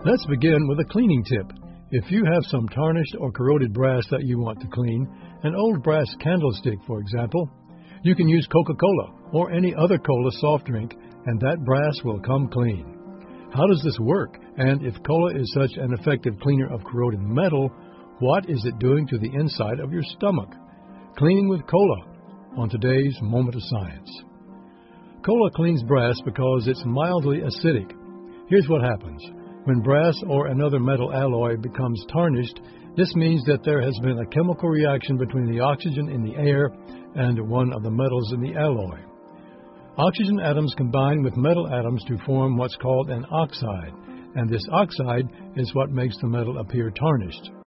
Let's begin with a cleaning tip. If you have some tarnished or corroded brass that you want to clean, an old brass candlestick, for example, you can use Coca-Cola or any other cola soft drink, and that brass will come clean. How does this work? And if cola is such an effective cleaner of corroded metal, what is it doing to the inside of your stomach? Cleaning with cola on today's Moment of Science. Cola cleans brass because it's mildly acidic. Here's what happens. When brass or another metal alloy becomes tarnished, this means that there has been a chemical reaction between the oxygen in the air and one of the metals in the alloy. Oxygen atoms combine with metal atoms to form what's called an oxide, and this oxide is what makes the metal appear tarnished.